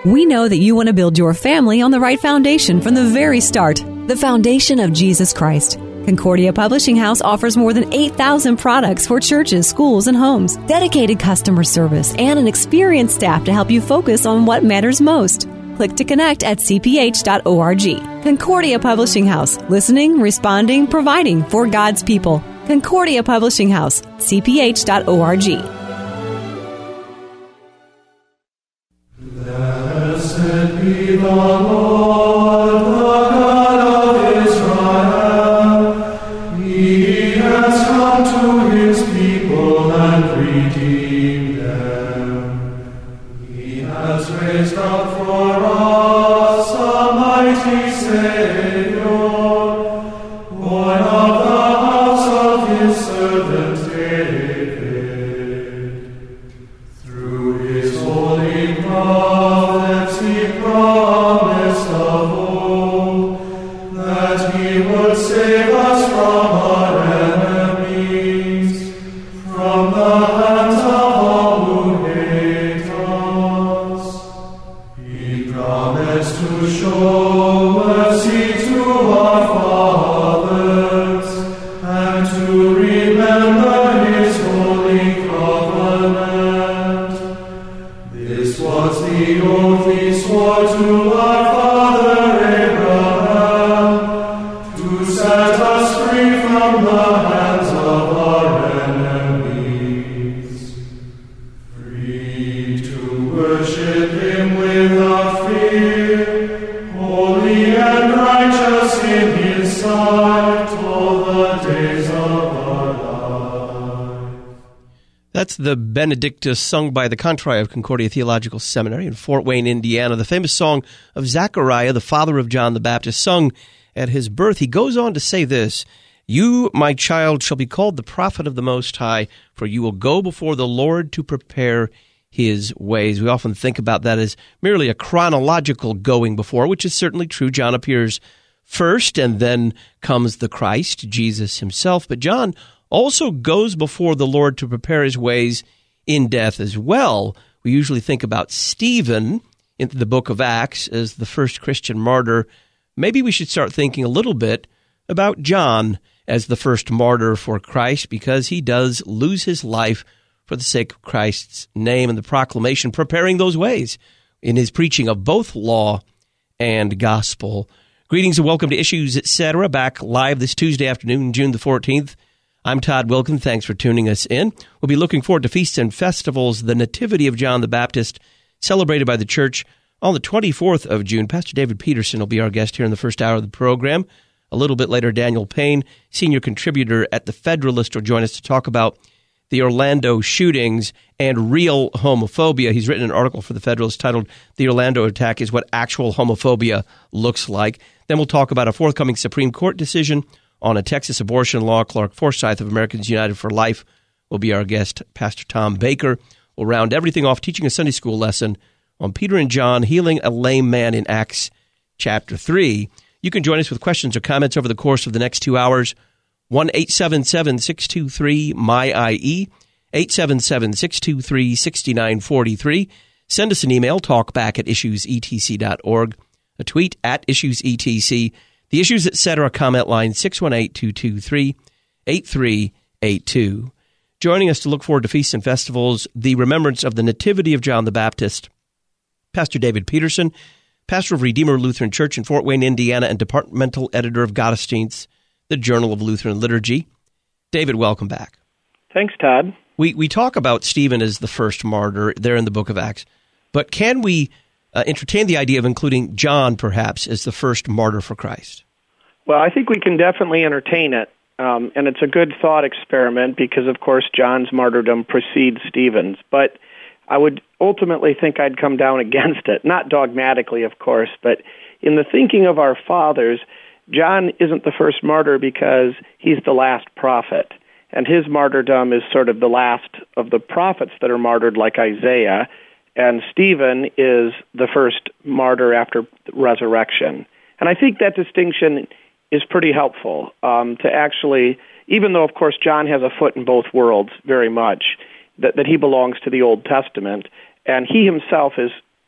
We know that you want to build your family on the right foundation from the very start, the foundation of Jesus Christ. Concordia Publishing House offers more than 8,000 products for churches, schools, and homes, dedicated customer service, and an experienced staff to help you focus on what matters most. Click to connect at cph.org. Concordia Publishing House, listening, responding, providing for God's people. Concordia Publishing House, cph.org. Blessed be the Lord, the God of Israel. He has come to his people and redeemed them. He has raised up for us a mighty Savior, born of the house of his servant David. Through his holy prophets he promised of old that he would save us from our enemies, from the hands of all who hate us. He promised to show mercy to our fathers and to remember his holy covenant. This was the oath he swore to our father Abraham, to set us free from the hands of our enemies, free to worship him without fear, holy and righteous in his sight all the days of our life. That's the Benedictus sung by the Contrai of Concordia Theological Seminary in Fort Wayne, Indiana, the famous song of Zechariah, the father of John the Baptist, sung at his birth. He goes on to say this, "You, my child, shall be called the prophet of the Most High, for you will go before the Lord to prepare his ways." We often think about that as merely a chronological going before, which is certainly true. John appears first, and then comes the Christ, Jesus himself. But John also goes before the Lord to prepare his ways in death as well. We usually think about Stephen in the book of Acts as the first Christian martyr. Maybe we should start thinking a little bit about John as the first martyr for Christ, because he does lose his life for the sake of Christ's name and the proclamation, preparing those ways in his preaching of both law and gospel. Greetings and welcome to Issues, Etc., back live this Tuesday afternoon, June the 14th. I'm Todd Wilkin. Thanks for tuning us in. We'll be looking forward to feasts and festivals, the Nativity of John the Baptist, celebrated by the church on the 24th of June. Pastor David Peterson will be our guest here in the first hour of the program. A little bit later, Daniel Payne, senior contributor at The Federalist, will join us to talk about the Orlando shootings and real homophobia. He's written an article for The Federalist titled "The Orlando Attack is What Actual Homophobia Looks Like." Then we'll talk about a forthcoming Supreme Court decision on a Texas abortion law. Clark Forsyth of Americans United for Life will be our guest. Pastor Tom Baker will round everything off, teaching a Sunday school lesson on Peter and John healing a lame man in Acts chapter 3. You can join us with questions or comments over the course of the next 2 hours. 1-877-623-MY-IE, 877-623-6943. Send us an email, talkback@issuesetc.org, a tweet @issuesetc. The Issues Etc. comment line, 618-223-8382. Joining us to look forward to feasts and festivals, the remembrance of the Nativity of John the Baptist, Pastor David Peterson, pastor of Redeemer Lutheran Church in Fort Wayne, Indiana, and departmental editor of Gottesdienst, the Journal of Lutheran Liturgy. David, welcome back. Thanks, Todd. We talk about Stephen as the first martyr there in the book of Acts, but can we entertain the idea of including John, perhaps, as the first martyr for Christ? Well, I think we can definitely entertain it, and it's a good thought experiment because, of course, John's martyrdom precedes Stephen's. But I would ultimately think I'd come down against it, not dogmatically, of course, but in the thinking of our fathers, John isn't the first martyr because he's the last prophet, and his martyrdom is sort of the last of the prophets that are martyred, like Isaiah, and Stephen is the first martyr after resurrection. And I think that distinction is pretty helpful to actually, even though, of course, John has a foot in both worlds very much, that he belongs to the Old Testament, and he himself is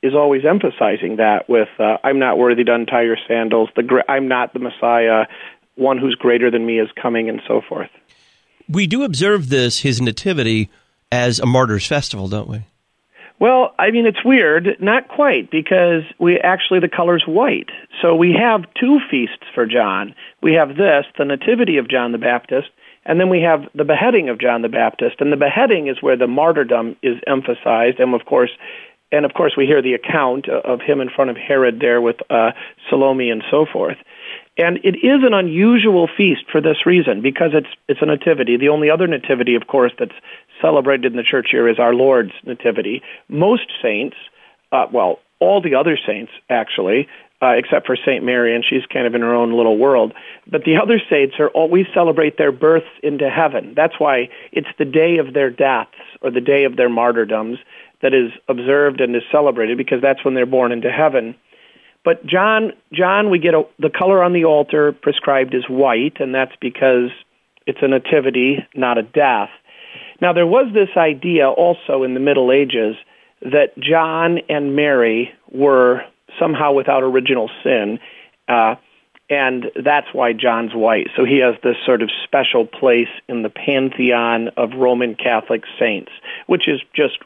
is always emphasizing that with, I'm not worthy to untie your sandals, I'm not the Messiah, one who's greater than me is coming, and so forth. We do observe his nativity, as a martyr's festival, don't we? Well, I mean, it's weird. Not quite, because the color's white. So we have two feasts for John. We have this, the Nativity of John the Baptist, and then we have the beheading of John the Baptist. And the beheading is where the martyrdom is emphasized. And of course, we hear the account of him in front of Herod there with Salome and so forth. And it is an unusual feast for this reason, because it's a nativity. The only other nativity, of course, that's celebrated in the church year is our Lord's nativity. Most saints, all the other saints, actually, except for St. Mary, and she's kind of in her own little world. But the other saints always celebrate their births into heaven. That's why it's the day of their deaths or the day of their martyrdoms that is observed and is celebrated, because that's when they're born into heaven. But John, we get the color on the altar prescribed is white, and that's because it's a nativity, not a death. Now, there was this idea also in the Middle Ages that John and Mary were somehow without original sin, and that's why John's white. So he has this sort of special place in the pantheon of Roman Catholic saints, which is just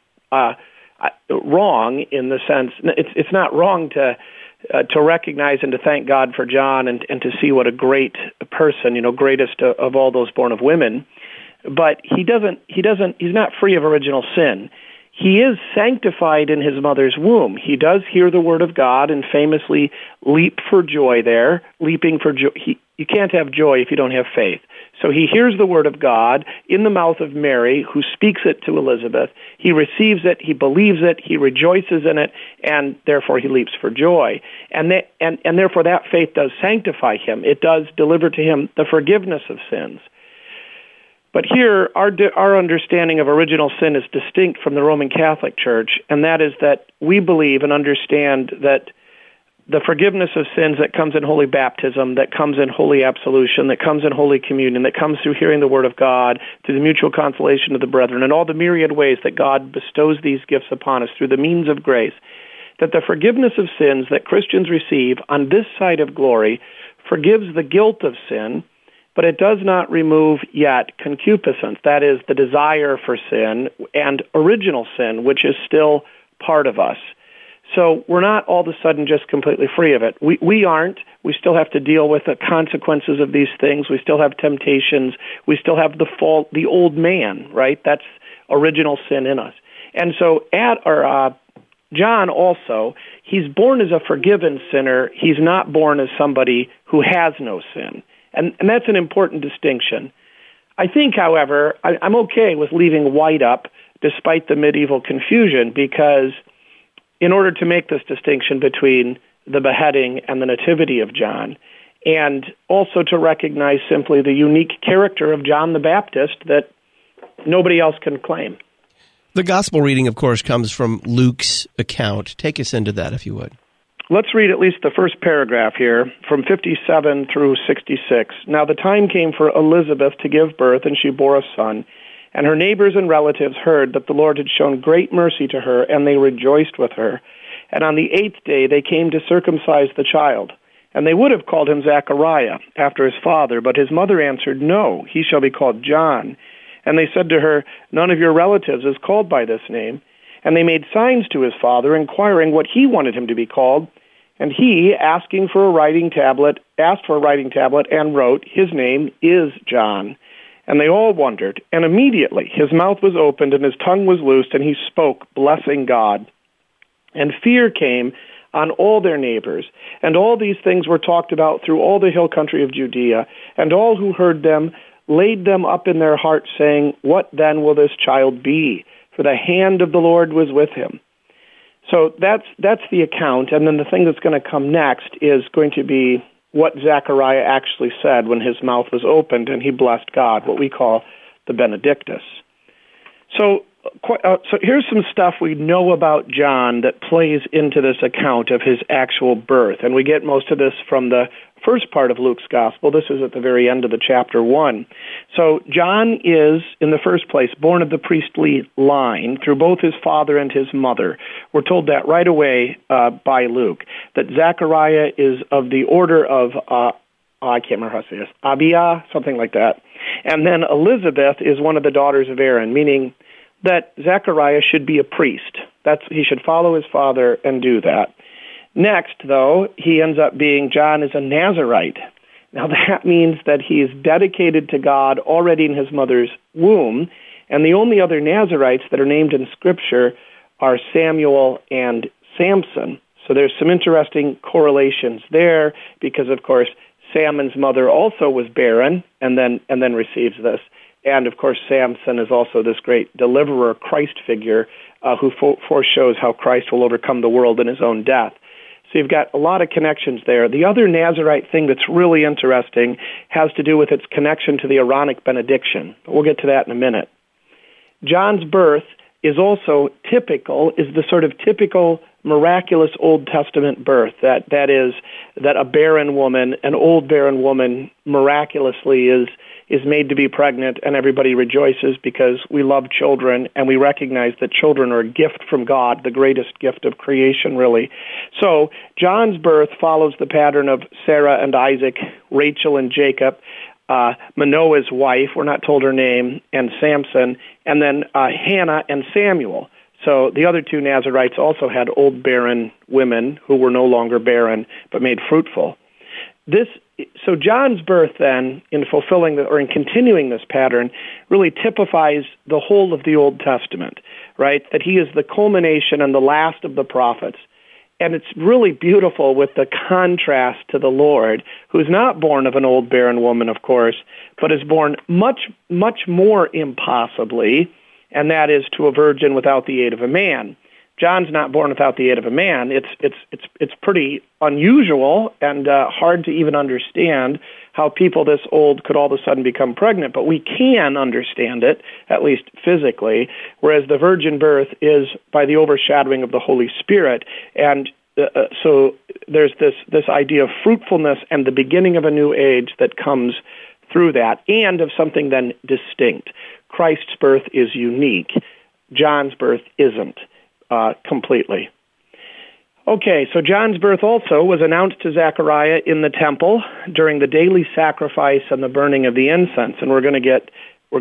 wrong in the sense, it's not wrong to recognize and to thank God for John and to see what a great person, greatest of all those born of women. But he's not free of original sin. He is sanctified in his mother's womb. He does hear the word of God and famously leap for joy there, leaping for joy. You can't have joy if you don't have faith. So he hears the word of God in the mouth of Mary, who speaks it to Elizabeth. He receives it, he believes it, he rejoices in it, and therefore he leaps for joy. And therefore that faith does sanctify him. It does deliver to him the forgiveness of sins. But here, our understanding of original sin is distinct from the Roman Catholic Church, and that is that we believe and understand that the forgiveness of sins that comes in holy baptism, that comes in holy absolution, that comes in holy communion, that comes through hearing the word of God, through the mutual consolation of the brethren, and all the myriad ways that God bestows these gifts upon us through the means of grace, that the forgiveness of sins that Christians receive on this side of glory forgives the guilt of sin, but it does not remove yet concupiscence, that is, the desire for sin, and original sin, which is still part of us. So we're not all of a sudden just completely free of it. We aren't. We still have to deal with the consequences of these things. We still have temptations. We still have the fault, the old man, right? That's original sin in us. And so John also, he's born as a forgiven sinner. He's not born as somebody who has no sin. And that's an important distinction. I think, however, I'm okay with leaving white up despite the medieval confusion, because in order to make this distinction between the beheading and the nativity of John, and also to recognize simply the unique character of John the Baptist that nobody else can claim. The gospel reading, of course, comes from Luke's account. Take us into that, if you would. Let's read at least the first paragraph here, from 57 through 66. Now the time came for Elizabeth to give birth, and she bore a son. And her neighbors and relatives heard that the Lord had shown great mercy to her, and they rejoiced with her. And on the 8th day they came to circumcise the child. And they would have called him Zechariah, after his father, but his mother answered, "No, he shall be called John." And they said to her, "None of your relatives is called by this name." And they made signs to his father, inquiring what he wanted him to be called. And he, asked for a writing tablet, and wrote, "His name is John." And they all wondered. And immediately his mouth was opened and his tongue was loosed, and he spoke, blessing God. And fear came on all their neighbors. And all these things were talked about through all the hill country of Judea. And all who heard them laid them up in their hearts, saying, "What then will this child be? For the hand of the Lord was with him." So that's the account. And then the thing that's going to come next is going to be what Zechariah actually said when his mouth was opened and he blessed God, what we call the Benedictus. So So here's some stuff we know about John that plays into this account of his actual birth. And we get most of this from the first part of Luke's gospel. This is at the very end of the chapter 1. So John is, in the first place, born of the priestly line through both his father and his mother. We're told that right away by Luke, that Zechariah is of the order of, I can't remember how to say this, Abia, something like that. And then Elizabeth is one of the daughters of Aaron, meaning that Zechariah should be a priest. He should follow his father and do that. Next, though, he ends up being, John is a Nazirite. Now that means that he is dedicated to God already in his mother's womb, and the only other Nazirites that are named in Scripture are Samuel and Samson. So there's some interesting correlations there, because of course Sammon's mother also was barren and then receives this. And, of course, Samson is also this great deliverer, Christ figure, who foreshows how Christ will overcome the world in his own death. So you've got a lot of connections there. The other Nazirite thing that's really interesting has to do with its connection to the Aaronic benediction. But we'll get to that in a minute. John's birth is also is the sort of typical miraculous Old Testament birth, that a barren woman, an old barren woman, miraculously is made to be pregnant, and everybody rejoices because we love children and we recognize that children are a gift from God, the greatest gift of creation, really. So John's birth follows the pattern of Sarah and Isaac, Rachel and Jacob, Manoah's wife, we're not told her name, and Samson, and then Hannah and Samuel. So the other two Nazirites also had old barren women who were no longer barren but made fruitful. So John's birth then, in in continuing this pattern, really typifies the whole of the Old Testament, right? That he is the culmination and the last of the prophets. And it's really beautiful with the contrast to the Lord, who's not born of an old barren woman, of course, but is born much, much more impossibly, and that is to a virgin without the aid of a man. John's not born without the aid of a man. It's pretty unusual and hard to even understand how people this old could all of a sudden become pregnant, but we can understand it, at least physically, whereas the virgin birth is by the overshadowing of the Holy Spirit. And so there's this idea of fruitfulness and the beginning of a new age that comes through that, and of something then distinct. Christ's birth is unique. John's birth isn't. Completely. Okay, so John's birth also was announced to Zechariah in the temple during the daily sacrifice and the burning of the incense, and we're going to get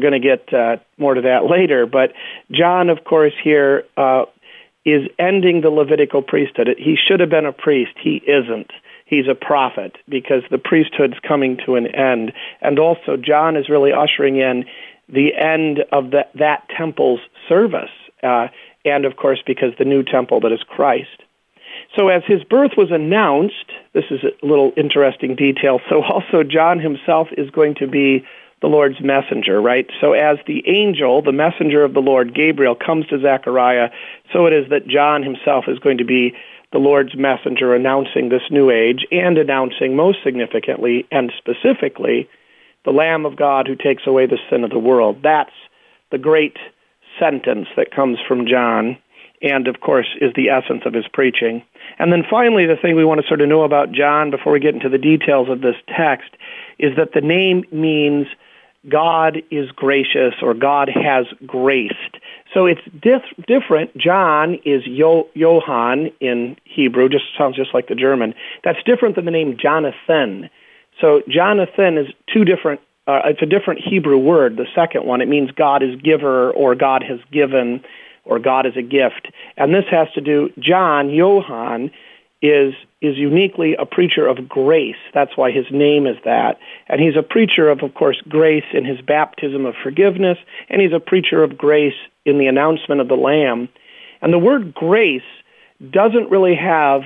more to that later. But John, of course, here is ending the Levitical priesthood. He should have been a priest. He isn't. He's a prophet because the priesthood's coming to an end, and also John is really ushering in the end of that temple's service. And, of course, because the new temple that is Christ. So as his birth was announced, this is a little interesting detail, so also John himself is going to be the Lord's messenger, right? So as the angel, the messenger of the Lord, Gabriel, comes to Zechariah, so it is that John himself is going to be the Lord's messenger announcing this new age and announcing, most significantly and specifically, the Lamb of God who takes away the sin of the world. That's the great sentence that comes from John, and of course is the essence of his preaching. And then finally, the thing we want to sort of know about John before we get into the details of this text is that the name means God is gracious, or God has graced. So it's different. John is Johann in Hebrew, sounds just like the German. That's different than the name Jonathan. So Jonathan is it's a different Hebrew word, the second one. It means God is giver, or God has given, or God is a gift. And this has to do, Johann, is uniquely a preacher of grace. That's why his name is that. And he's a preacher of course, grace in his baptism of forgiveness, and he's a preacher of grace in the announcement of the Lamb. And the word grace doesn't really have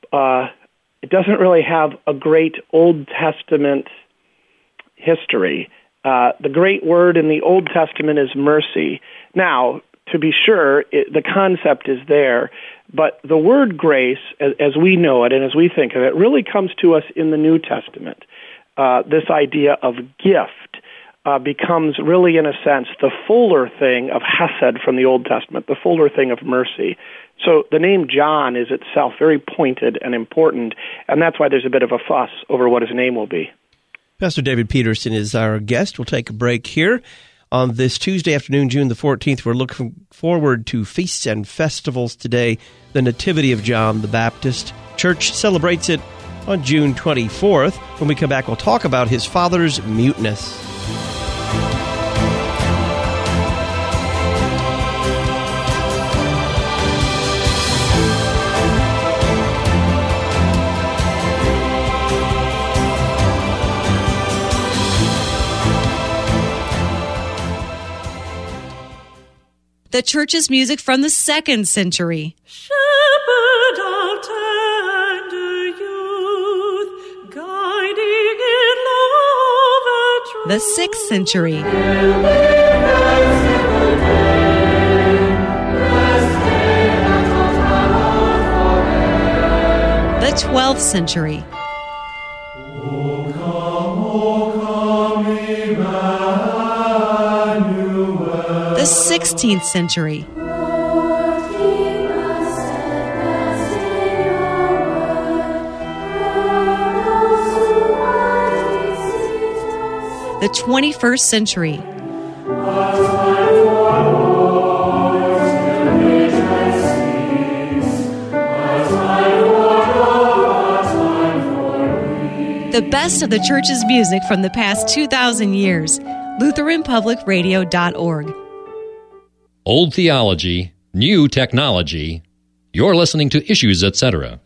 a great Old Testament history. The great word in the Old Testament is mercy. Now, to be sure, the concept is there, but the word grace, as we know it and as we think of it, really comes to us in the New Testament. This idea of gift, becomes really, in a sense, the fuller thing of Hesed from the Old Testament, the fuller thing of mercy. So the name John is itself very pointed and important, and that's why there's a bit of a fuss over what his name will be. Pastor David Peterson is our guest. We'll take a break here. On this Tuesday afternoon, June the 14th, we're looking forward to feasts and festivals today. The Nativity of John the Baptist. Church celebrates it on June 24th. When we come back, we'll talk about his father's muteness. The church's music from the 2nd century. Shepherd of tender youth, guiding in love and truth. The 6th century. The 12th century. The 16th century. The 21st century. The best of the church's music from the past 2,000 years. LutheranPublicRadio.org. Old theology, new technology. You're listening to Issues, Etc.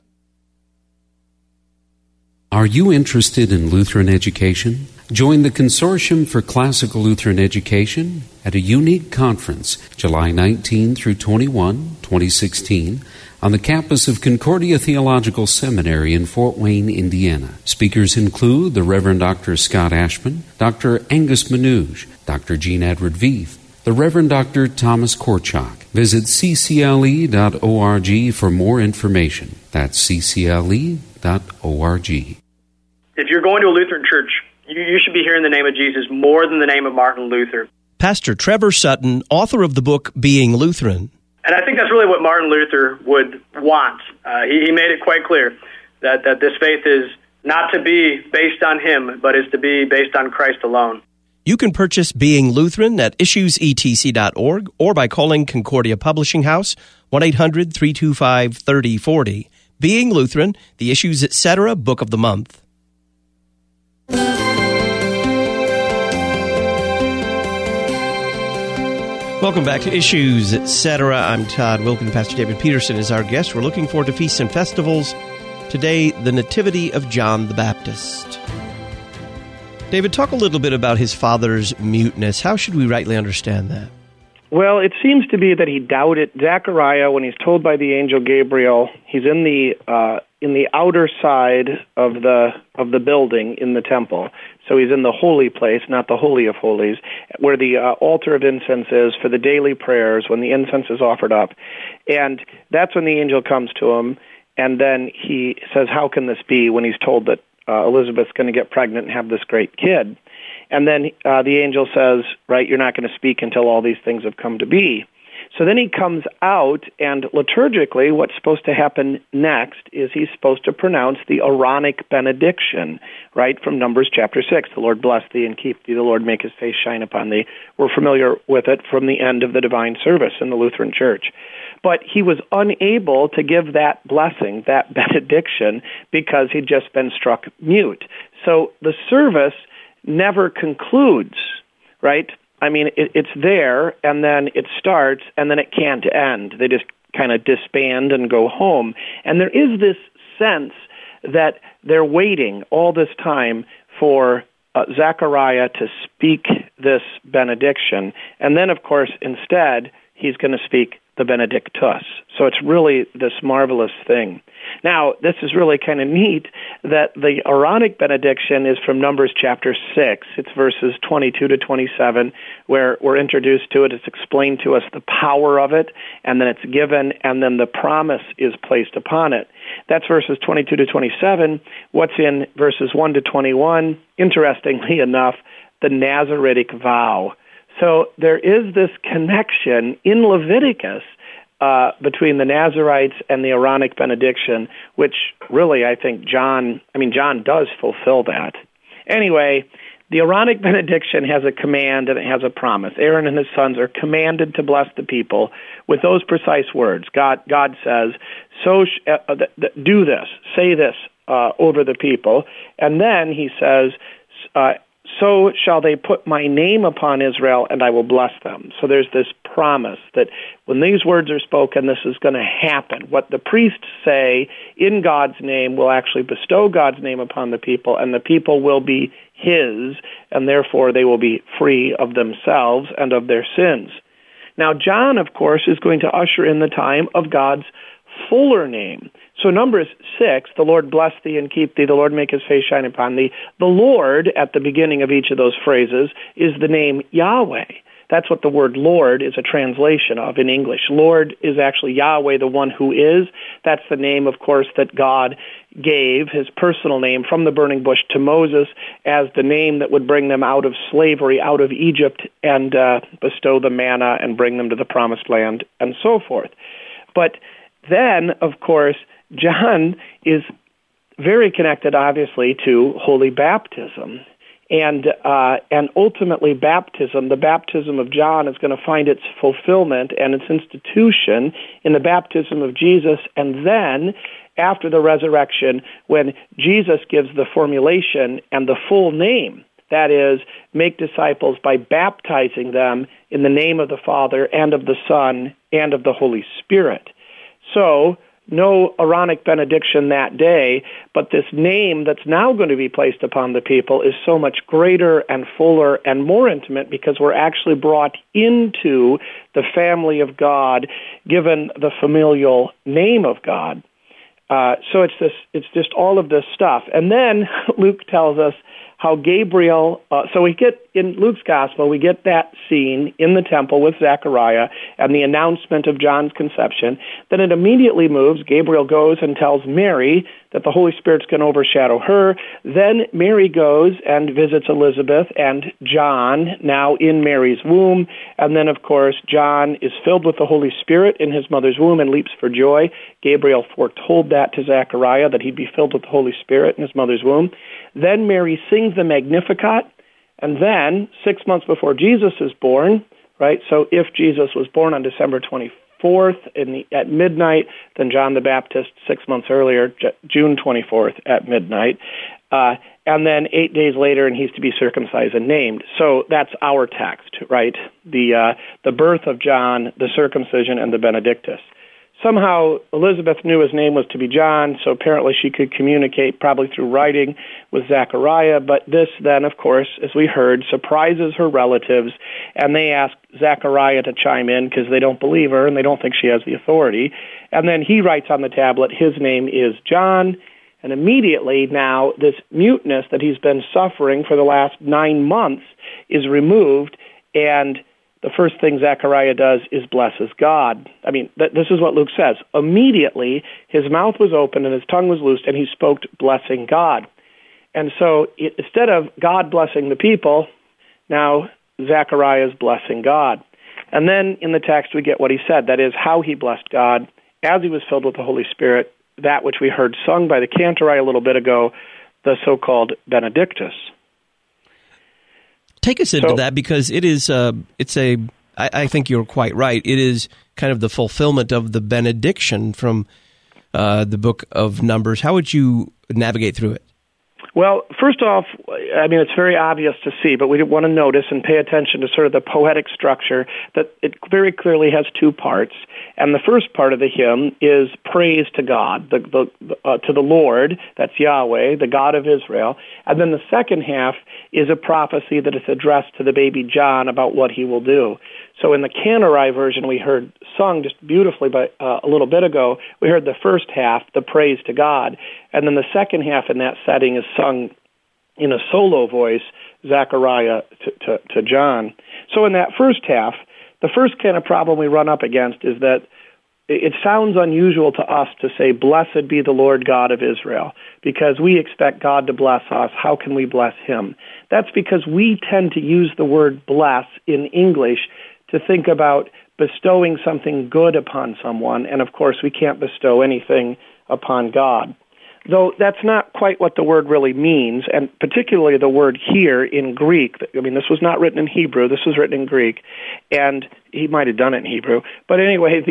Are you interested in Lutheran education? Join the Consortium for Classical Lutheran Education at a unique conference, July 19 through 21, 2016, on the campus of Concordia Theological Seminary in Fort Wayne, Indiana. Speakers include the Reverend Dr. Scott Ashman, Dr. Angus Manouge, Dr. Jean Edward Veith, the Reverend Dr. Thomas Korchak. Visit ccle.org for more information. That's ccle.org. If you're going to a Lutheran church, you should be hearing the name of Jesus more than the name of Martin Luther. Pastor Trevor Sutton, author of the book Being Lutheran. And I think that's really what Martin Luther would want. He made it quite clear that this faith is not to be based on him, but is to be based on Christ alone. You can purchase Being Lutheran at issuesetc.org or by calling Concordia Publishing House, 1-800-325-3040. Being Lutheran, the Issues, Etc. Book of the Month. Welcome back to Issues, Etc. I'm Todd Wilken. Pastor David Peterson is our guest. We're looking forward to feasts and festivals. Today, the Nativity of John the Baptist. David, talk a little bit about his father's muteness. How should we rightly understand that? Well, it seems to be that he doubted Zechariah when he's told by the angel Gabriel. He's in the outer side of the building in the temple. So he's in the holy place, not the Holy of Holies, where the altar of incense is for the daily prayers when the incense is offered up. And that's when the angel comes to him, and then he says, how can this be, when he's told that Elizabeth's going to get pregnant and have this great kid. And then the angel says, right, you're not going to speak until all these things have come to be. So then he comes out, and liturgically what's supposed to happen next is he's supposed to pronounce the Aaronic benediction, right, from Numbers chapter 6. The Lord bless thee and keep thee. The Lord make his face shine upon thee. We're familiar with it from the end of the divine service in the Lutheran Church. But he was unable to give that blessing, that benediction, because he'd just been struck mute. So the service never concludes, right? I mean, it's there, and then it starts, and then it can't end. They just kind of disband and go home. And there is this sense that they're waiting all this time for Zechariah to speak this benediction. And then, of course, instead, he's going to speak the Benedictus. So it's really this marvelous thing. Now, this is really kind of neat that the Aaronic benediction is from Numbers chapter 6. It's verses 22 to 27, where we're introduced to it. It's explained to us the power of it, and then it's given, and then the promise is placed upon it. That's verses 22 to 27. What's in verses 1 to 21? Interestingly enough, the Nazaritic vow. So there is this connection in Leviticus between the Nazarites and the Aaronic benediction, which really I think John does fulfill that. Anyway, the Aaronic benediction has a command and it has a promise. Aaron and his sons are commanded to bless the people with those precise words. God says, do this, say this over the people. And then he says, so shall they put my name upon Israel, and I will bless them. So there's this promise that when these words are spoken, this is going to happen. What the priests say in God's name will actually bestow God's name upon the people, and the people will be his, and therefore they will be free of themselves and of their sins. Now, John, of course, is going to usher in the time of God's fuller name. So Numbers 6, the Lord bless thee and keep thee, the Lord make his face shine upon thee. The Lord, at the beginning of each of those phrases, is the name Yahweh. That's what the word Lord is a translation of in English. Lord is actually Yahweh, the one who is. That's the name, of course, that God gave, his personal name, from the burning bush to Moses as the name that would bring them out of slavery, out of Egypt, and bestow the manna and bring them to the promised land, and so forth. But then, of course, John is very connected, obviously, to holy baptism. And ultimately baptism, the baptism of John, is going to find its fulfillment and its institution in the baptism of Jesus. And then, after the resurrection, when Jesus gives the formulation and the full name, that is, make disciples by baptizing them in the name of the Father and of the Son and of the Holy Spirit. So, no Aaronic benediction that day, but this name that's now going to be placed upon the people is so much greater and fuller and more intimate because we're actually brought into the family of God, given the familial name of God. So it's just all of this stuff. And then Luke tells us how Gabriel, so we get, in Luke's gospel, we get that scene in the temple with Zechariah and the announcement of John's conception. Then it immediately moves. Gabriel goes and tells Mary that the Holy Spirit's going to overshadow her. Then Mary goes and visits Elizabeth and John, now in Mary's womb. And then, of course, John is filled with the Holy Spirit in his mother's womb and leaps for joy. Gabriel foretold that to Zechariah, that he'd be filled with the Holy Spirit in his mother's womb. Then Mary sings the Magnificat, and then 6 months before Jesus is born, right? So if Jesus was born on December 24th at midnight, then John the Baptist 6 months earlier, June 24th at midnight, and then 8 days later, and he's to be circumcised and named. So that's our text, right? The birth of John, the circumcision, and the Benedictus. Somehow, Elizabeth knew his name was to be John, so apparently she could communicate probably through writing with Zechariah, but this then, of course, as we heard, surprises her relatives, and they ask Zechariah to chime in because they don't believe her and they don't think she has the authority. And then he writes on the tablet, his name is John, and immediately now this muteness that he's been suffering for the last 9 months is removed, and the first thing Zechariah does is blesses God. I mean, this is what Luke says. Immediately, his mouth was opened and his tongue was loosed, and he spoke blessing God. And so instead of God blessing the people, now Zechariah is blessing God. And then in the text we get what he said, that is, how he blessed God as he was filled with the Holy Spirit, that which we heard sung by the Cantori a little bit ago, the so-called Benedictus. Take us into that, because it is, I think you're quite right. It is kind of the fulfillment of the benediction from the book of Numbers. How would you navigate through it? Well, first off, I mean, it's very obvious to see, but we want to notice and pay attention to sort of the poetic structure, that it very clearly has two parts. And the first part of the hymn is praise to God, to the Lord, that's Yahweh, the God of Israel. And then the second half is a prophecy that is addressed to the baby John about what he will do. So in the Cantori version we heard sung just beautifully by a little bit ago, we heard the first half, the praise to God, and then the second half in that setting is sung in a solo voice, Zechariah to John. So in that first half, the first kind of problem we run up against is that it sounds unusual to us to say, blessed be the Lord God of Israel, because we expect God to bless us. How can we bless him? That's because we tend to use the word bless in English to think about bestowing something good upon someone, and of course we can't bestow anything upon God. Though that's not quite what the word really means, and particularly the word here in Greek. I mean, this was not written in Hebrew, this was written in Greek, and he might have done it in Hebrew. But anyway,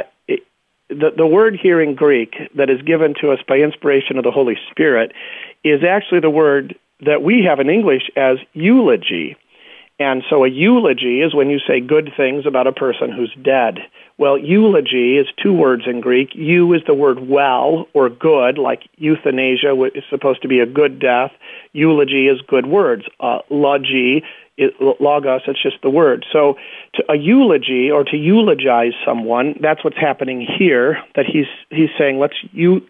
the word here in Greek that is given to us by inspiration of the Holy Spirit is actually the word that we have in English as eulogy. And so a eulogy is when you say good things about a person who's dead. Well, eulogy is two words in Greek. Eu is the word well or good, like euthanasia is supposed to be a good death. Eulogy is good words. Logos, it's just the word. So a eulogy, or to eulogize someone, that's what's happening here, that he's saying, let's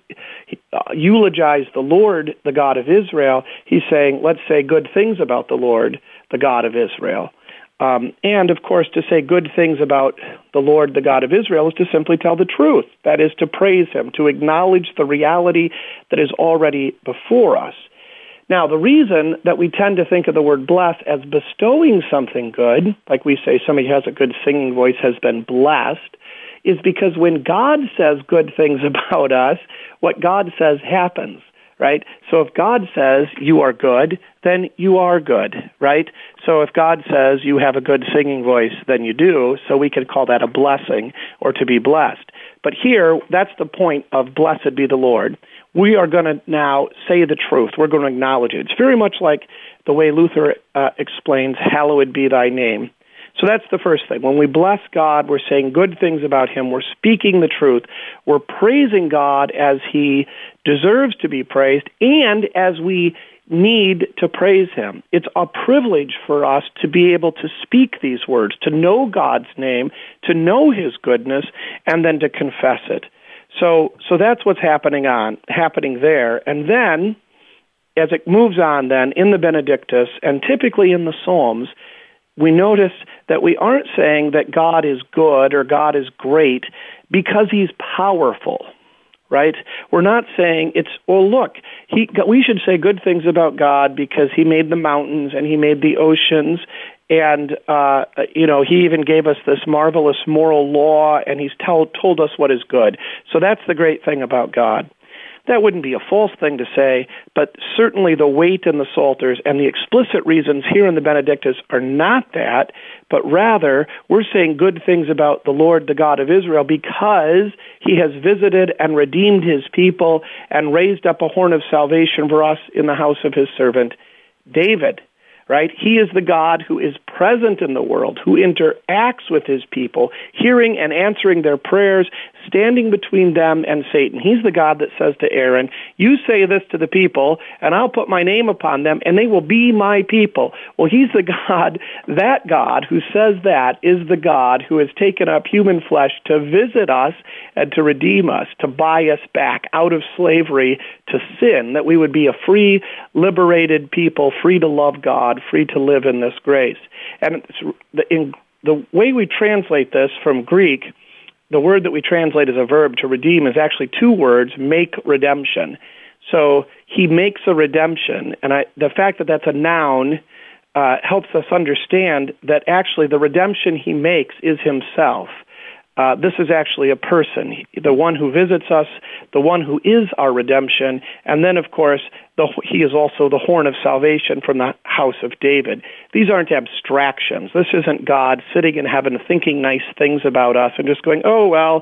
eulogize the Lord, the God of Israel. He's saying, let's say good things about the Lord, the God of Israel. And, of course, to say good things about the Lord, the God of Israel, is to simply tell the truth. That is, to praise him, to acknowledge the reality that is already before us. Now, the reason that we tend to think of the word bless as bestowing something good, like we say somebody has a good singing voice has been blessed, is because when God says good things about us, what God says happens. Right? So if God says you are good, then you are good, right? So if God says you have a good singing voice, then you do, so we could call that a blessing or to be blessed. But here, that's the point of blessed be the Lord. We are going to now say the truth. We're going to acknowledge it. It's very much like the way Luther explains, hallowed be thy name. So that's the first thing. When we bless God, we're saying good things about him. We're speaking the truth. We're praising God as he deserves to be praised and as we need to praise him. It's a privilege for us to be able to speak these words, to know God's name, to know his goodness, and then to confess it. So that's what's happening there. And then, as it moves on then, in the Benedictus, and typically in the Psalms, we notice that we aren't saying that God is good or God is great because he's powerful, right? We're not saying we should say good things about God because he made the mountains and he made the oceans and, he even gave us this marvelous moral law and he's told us what is good. So that's the great thing about God. That wouldn't be a false thing to say, but certainly the weight in the Psalters and the explicit reasons here in the Benedictus are not that, but rather we're saying good things about the Lord, the God of Israel, because he has visited and redeemed his people and raised up a horn of salvation for us in the house of his servant David. Right? He is the God who is present in the world, who interacts with his people, hearing and answering their prayers, standing between them and Satan. He's the God that says to Aaron, you say this to the people, and I'll put my name upon them, and they will be my people. Well, he's the God, that God who says that is the God who has taken up human flesh to visit us and to redeem us, to buy us back out of slavery to sin, that we would be a free, liberated people, free to love God, free to live in this grace. And in the way we translate this from Greek, the word that we translate as a verb to redeem is actually two words, make redemption. So he makes a redemption, and the fact that that's a noun helps us understand that actually the redemption he makes is himself. This is actually a person, the one who visits us, the one who is our redemption, and then, of course, he is also the horn of salvation from the house of David. These aren't abstractions. This isn't God sitting in heaven thinking nice things about us and just going, oh, well,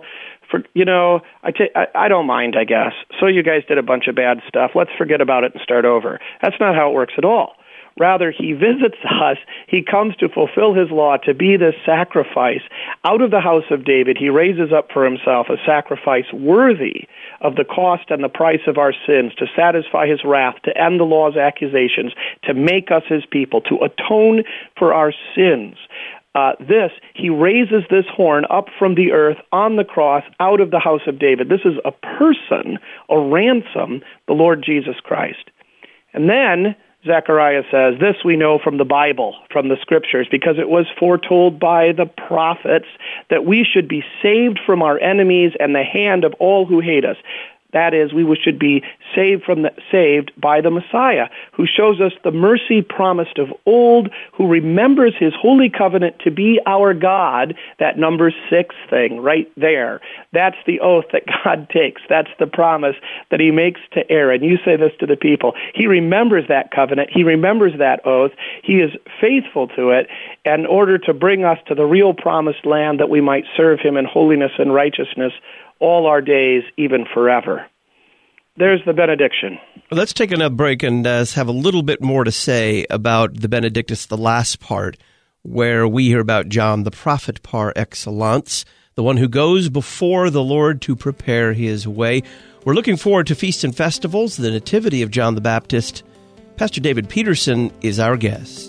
I don't mind, I guess. So you guys did a bunch of bad stuff. Let's forget about it and start over. That's not how it works at all. Rather, he visits us. He comes to fulfill his law, to be this sacrifice. Out of the house of David, he raises up for himself a sacrifice worthy of the cost and the price of our sins, to satisfy his wrath, to end the law's accusations, to make us his people, to atone for our sins. He raises this horn up from the earth on the cross out of the house of David. This is a person, a ransom, the Lord Jesus Christ. And then Zechariah says, this we know from the Bible, from the Scriptures, because it was foretold by the prophets that we should be saved from our enemies and the hand of all who hate us. That is, we should be saved by the Messiah, who shows us the mercy promised of old, who remembers his holy covenant to be our God, that Numbers 6 thing right there. That's the oath that God takes. That's the promise that he makes to Aaron. You say this to the people. He remembers that covenant. He remembers that oath. He is faithful to it in order to bring us to the real promised land that we might serve him in holiness and righteousness all our days, even forever. There's the benediction. Let's take a break and have a little bit more to say about the Benedictus, the last part, where we hear about John the prophet par excellence, the one who goes before the Lord to prepare his way. We're looking forward to feasts and festivals, the Nativity of John the Baptist. Pastor David Peterson is our guest.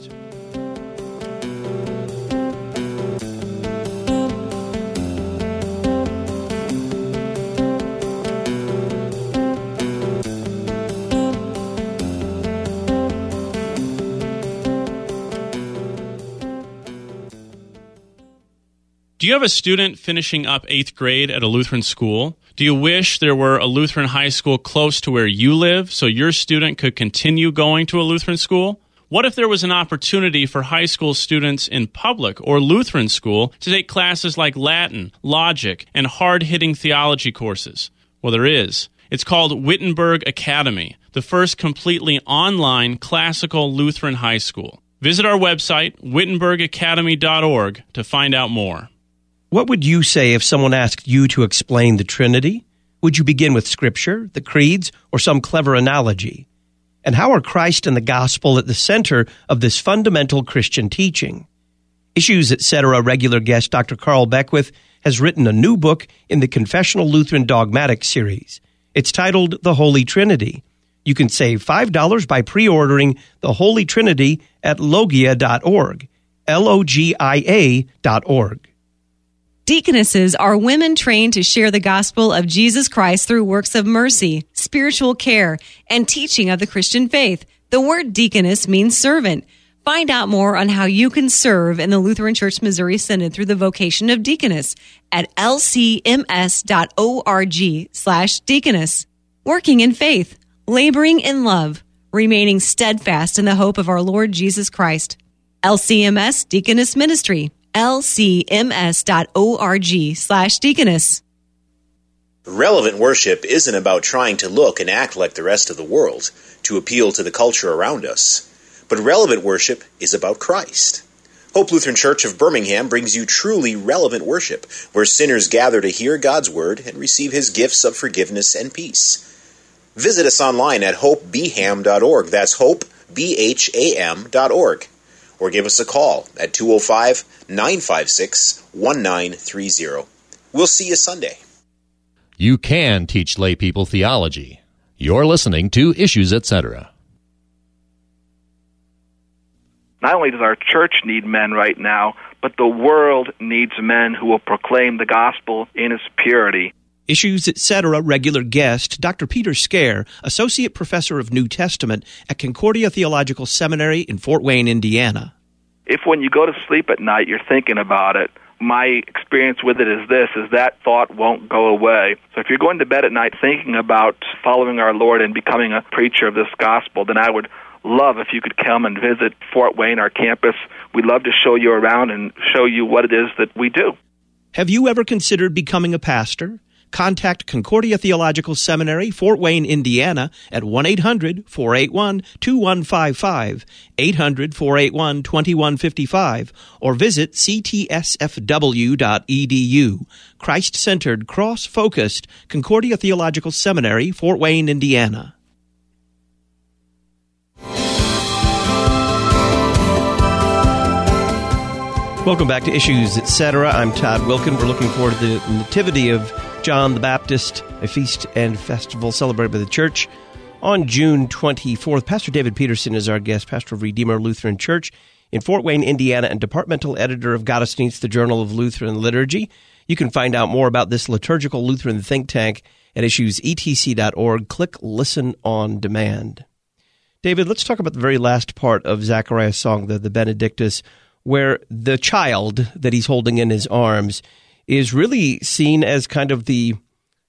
Do you have a student finishing up 8th grade at a Lutheran school? Do you wish there were a Lutheran high school close to where you live so your student could continue going to a Lutheran school? What if there was an opportunity for high school students in public or Lutheran school to take classes like Latin, logic, and hard-hitting theology courses? Well, there is. It's called Wittenberg Academy, the first completely online classical Lutheran high school. Visit our website, wittenbergacademy.org, to find out more. What would you say if someone asked you to explain the Trinity? Would you begin with Scripture, the creeds, or some clever analogy? And how are Christ and the gospel at the center of this fundamental Christian teaching? Issues, Etc. regular guest Dr. Carl Beckwith has written a new book in the Confessional Lutheran Dogmatic series. It's titled The Holy Trinity. You can save $5 by pre-ordering The Holy Trinity at logia.org, logia.org. Deaconesses are women trained to share the gospel of Jesus Christ through works of mercy, spiritual care, and teaching of the Christian faith. The word deaconess means servant. Find out more on how you can serve in the Lutheran Church Missouri Synod through the vocation of deaconess at lcms.org/deaconess. Working in faith, laboring in love, remaining steadfast in the hope of our Lord Jesus Christ. LCMS Deaconess Ministry, lcms.org/deaconess. Relevant worship isn't about trying to look and act like the rest of the world to appeal to the culture around us, but relevant worship is about Christ. Hope Lutheran Church of Birmingham brings you truly relevant worship, where sinners gather to hear God's word and receive his gifts of forgiveness and peace. Visit us online at hopebham.org. That's hopebham.org. Or give us a call at 205-956-1930. We'll see you Sunday. You can teach lay people theology. You're listening to Issues, Etc. Not only does our church need men right now, but the world needs men who will proclaim the gospel in its purity. Issues, Etc. regular guest, Dr. Peter Scare, Associate Professor of New Testament at Concordia Theological Seminary in Fort Wayne, Indiana. If when you go to sleep at night you're thinking about it, my experience with it is this, is that thought won't go away. So if you're going to bed at night thinking about following our Lord and becoming a preacher of this gospel, then I would love if you could come and visit Fort Wayne, our campus. We'd love to show you around and show you what it is that we do. Have you ever considered becoming a pastor? Contact Concordia Theological Seminary, Fort Wayne, Indiana, at 1-800-481-2155, 800-481-2155, or visit ctsfw.edu. Christ-centered, cross-focused Concordia Theological Seminary, Fort Wayne, Indiana. Welcome back to Issues, Etc. I'm Todd Wilkin. We're looking forward to the Nativity of John the Baptist, a feast and festival celebrated by the Church on June 24th. Pastor David Peterson is our guest, pastor of Redeemer Lutheran Church in Fort Wayne, Indiana, and departmental editor of Gottesdienst, the Journal of Lutheran Liturgy. You can find out more about this liturgical Lutheran think tank at issuesetc.org. Click Listen on Demand. David, let's talk about the very last part of Zechariah's song, the Benedictus, where the child that he's holding in his arms is really seen as kind of the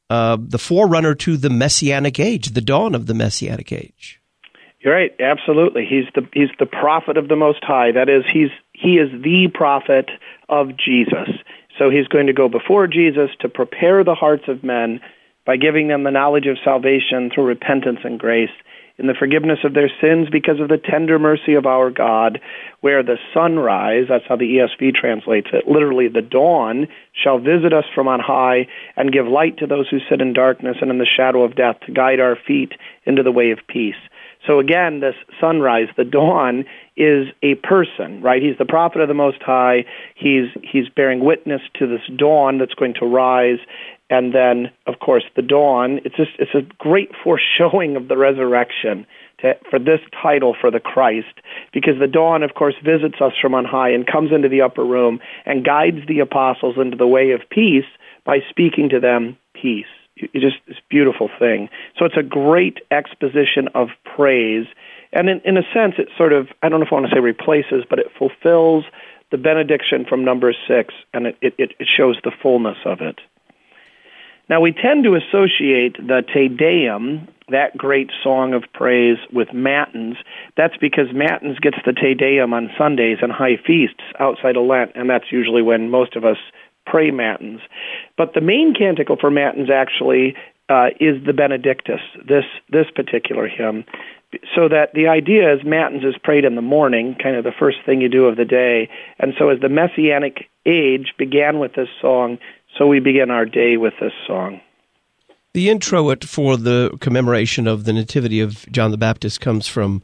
the forerunner to the Messianic age, the dawn of the Messianic age. You're right, absolutely. He's the prophet of the Most High. That is, he is the prophet of Jesus. So he's going to go before Jesus to prepare the hearts of men by giving them the knowledge of salvation through repentance and grace, in the forgiveness of their sins because of the tender mercy of our God, where the sunrise, that's how the ESV translates it, literally the dawn, shall visit us from on high and give light to those who sit in darkness and in the shadow of death, to guide our feet into the way of peace. So again, this sunrise, the dawn, is a person, right? He's the prophet of the Most High. He's bearing witness to this dawn that's going to rise. And then, of course, the dawn, it's a great foreshowing of the resurrection for this title for the Christ, because the dawn, of course, visits us from on high and comes into the upper room and guides the apostles into the way of peace by speaking to them peace. It's a beautiful thing. So it's a great exposition of praise. And in a sense, it sort of, I don't know if I want to say replaces, but it fulfills the benediction from Numbers 6, and it shows the fullness of it. Now, we tend to associate the Te Deum, that great song of praise, with Matins. That's because Matins gets the Te Deum on Sundays and high feasts outside of Lent, and that's usually when most of us pray Matins. But the main canticle for Matins actually is the Benedictus, this particular hymn, so that the idea is Matins is prayed in the morning, kind of the first thing you do of the day. And so as the Messianic age began with this song, so we begin our day with this song. The introit for the commemoration of the Nativity of John the Baptist comes from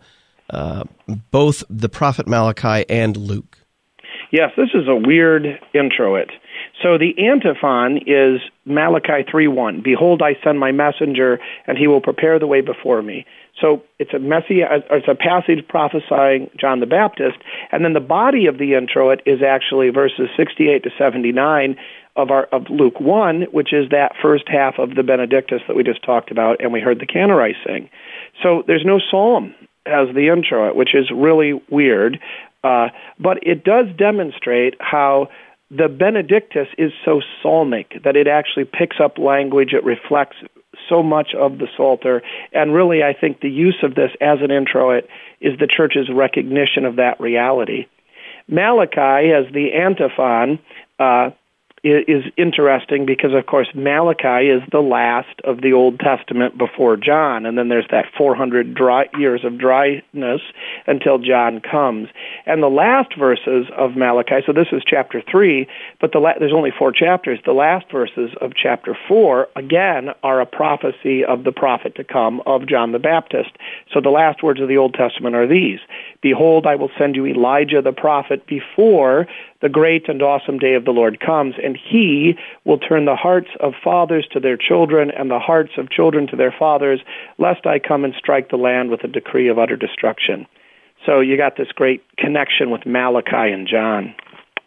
both the prophet Malachi and Luke. Yes, this is a weird introit. So the antiphon is Malachi 3:1. Behold, I send my messenger, and he will prepare the way before me. So it's a passage prophesying John the Baptist, and then the body of the introit is actually verses 68 to 79 of Luke 1, which is that first half of the Benedictus that we just talked about, and we heard the Cantori sing. So there's no psalm as the introit, which is really weird, but it does demonstrate how the Benedictus is so psalmic that it actually picks up language. It reflects so much of the Psalter, and really I think the use of this as an introit is the Church's recognition of that reality. Malachi, as the antiphon, is interesting because, of course, Malachi is the last of the Old Testament before John, and then there's that 400 years of dryness until John comes. And the last verses of Malachi, so this is chapter 3, but there's only 4 chapters. The last verses of chapter 4, again, are a prophecy of the prophet to come, of John the Baptist. So the last words of the Old Testament are these: Behold, I will send you Elijah the prophet before the great and awesome day of the Lord comes, and he will turn the hearts of fathers to their children and the hearts of children to their fathers, lest I come and strike the land with a decree of utter destruction. So you got this great connection with Malachi and John.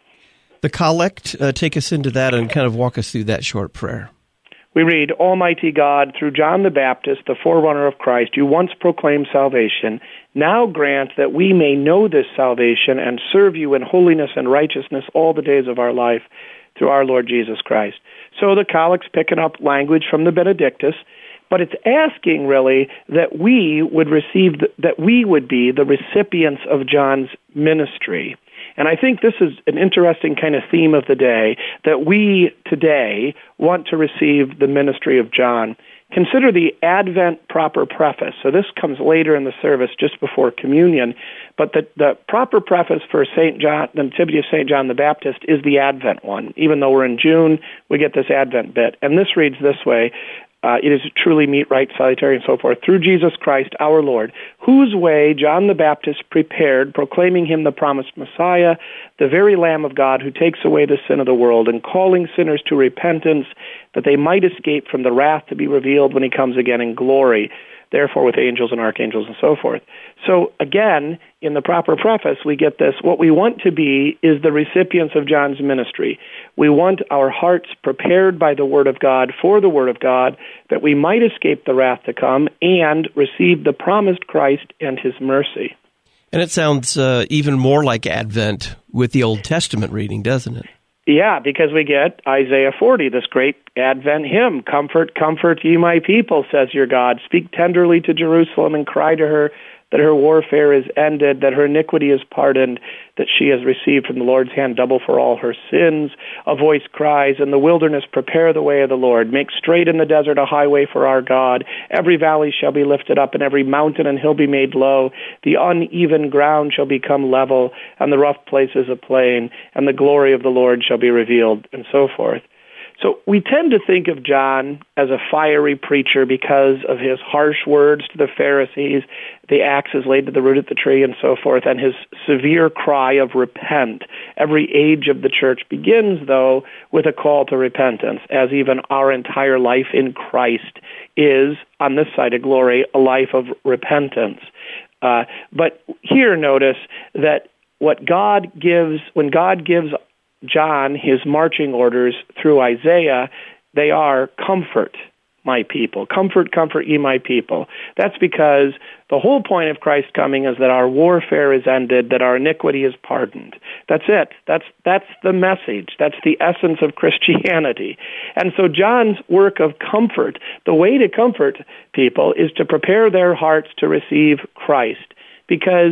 The collect, take us into that and kind of walk us through that short prayer. We read, Almighty God, through John the Baptist, the forerunner of Christ, you once proclaimed salvation. Now grant that we may know this salvation and serve you in holiness and righteousness all the days of our life through our Lord Jesus Christ. So the collect's picking up language from the Benedictus, but it's asking really that we would that we would be the recipients of John's ministry. And I think this is an interesting kind of theme of the day, that we today want to receive the ministry of John. Consider the Advent proper preface. So this comes later in the service, just before communion, but the proper preface for St. John, the Nativity of St. John the Baptist, is the Advent one. Even though we're in June, we get this Advent bit. And this reads this way: it is truly meet, right, salutary, and so forth, through Jesus Christ our Lord, whose way John the Baptist prepared, proclaiming him the promised Messiah, the very Lamb of God who takes away the sin of the world, and calling sinners to repentance, that they might escape from the wrath to be revealed when he comes again in glory, therefore with angels and archangels and so forth. So again, in the proper preface, we get this: what we want to be is the recipients of John's ministry. We want our hearts prepared by the Word of God for the Word of God, that we might escape the wrath to come and receive the promised Christ and his mercy. And it sounds even more like Advent with the Old Testament reading, doesn't it? Yeah, because we get Isaiah 40, this great Advent hymn, "Comfort, comfort ye my people, says your God. Speak tenderly to Jerusalem and cry to her that her warfare is ended, that her iniquity is pardoned, that she has received from the Lord's hand double for all her sins. A voice cries, in the wilderness, prepare the way of the Lord. Make straight in the desert a highway for our God. Every valley shall be lifted up, and every mountain and hill be made low. The uneven ground shall become level, and the rough places a plain, and the glory of the Lord shall be revealed," and so forth. So we tend to think of John as a fiery preacher because of his harsh words to the Pharisees, the axe is laid to the root of the tree, and so forth, and his severe cry of repent. Every age of the church begins, though, with a call to repentance, as even our entire life in Christ is, on this side of glory, a life of repentance. But here notice that when God gives John his marching orders through Isaiah, they are comfort my people. Comfort, comfort ye my people. That's because the whole point of Christ's coming is that our warfare is ended, that our iniquity is pardoned. That's it. That's the message. That's the essence of Christianity. And so John's work of comfort, the way to comfort people is to prepare their hearts to receive Christ. Because